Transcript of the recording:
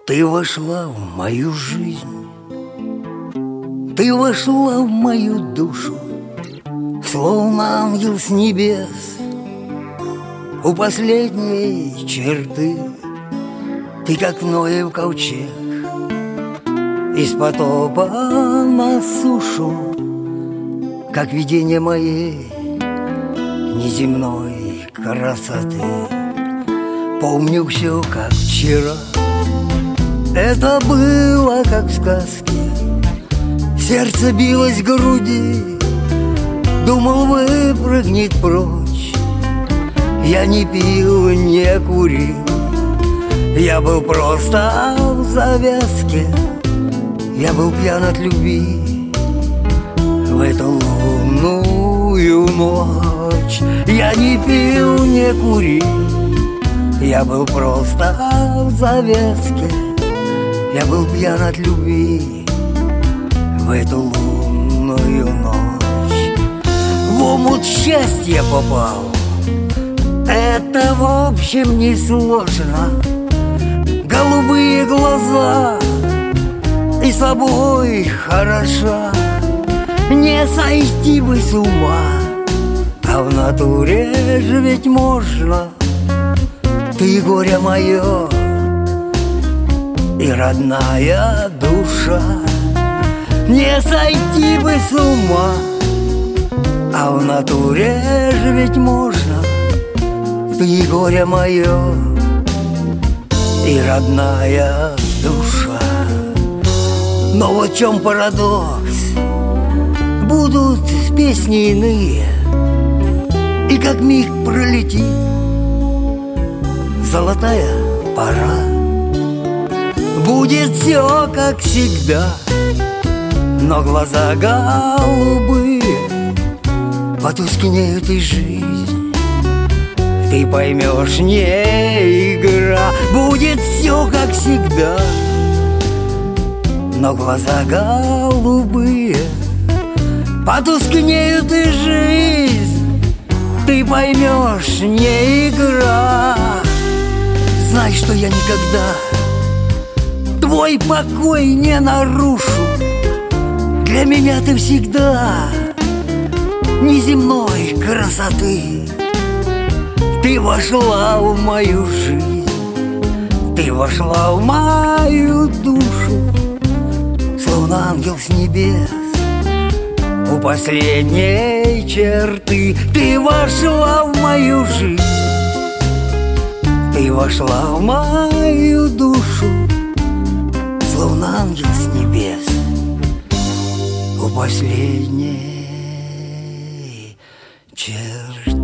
Ты вошла в мою жизнь, ты вошла в мою душу, словно ангел с небес. У последней черты ты, как Ноев ковчег, из потопа на сушу, как видение моей неземной красоты. Помню все, как вчера, это было, как в сказке. Сердце билось в груди, думал, выпрыгнет прочь. Я не пил, не курил, я был просто в завязке. Я был пьян от любви в эту лунную ночь. Я не пил, не курил, я был просто в завязке. Я был пьян от любви в эту лунную ночь. В омут счастья попал, это в общем не сложно. Голубые глаза и собой хороша, не сойти бы с ума, а в натуре же ведь можно. Ты горе мое и родная душа, не сойти бы с ума, а в натуре же ведь можно. Ты горе мое и родная душа. Но вот в чем парадокс, будут песни иные, и как миг пролетит золотая пора. Будет все как всегда, но глаза голубые потускнеют и жизнь. Ты поймешь, не игра. Будет все как всегда, но глаза голубые потускнеют и жизнь. Ты поймешь, не игра. Знай, что я никогда твой покой не нарушу. Для меня ты всегда неземной красоты. Ты вошла в мою жизнь, ты вошла в мою душу, словно ангел с небес. У последней черты ты вошла в мою жизнь, ты вошла в мою душу, словно ангел с небес. У последней черты.